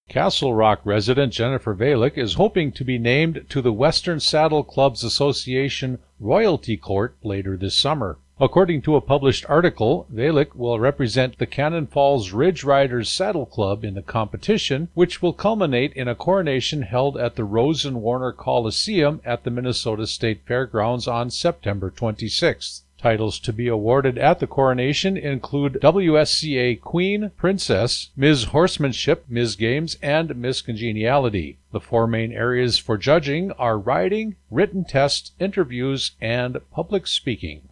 Castle Rock resident Jennifer Valick is hoping to be named to the Western Saddle Clubs Association Royalty Court later this summer. According to a published article, Valick will represent the Cannon Falls Ridge Riders Saddle Club in the competition, which will culminate in a coronation held at the Rosenwarner Coliseum at the Minnesota State Fairgrounds on September 26th. Titles to be awarded at the coronation include WSCA Queen, Princess, Ms. Horsemanship, Ms. Games, and Miss Congeniality. The four main areas for judging are riding, written tests, interviews, and public speaking.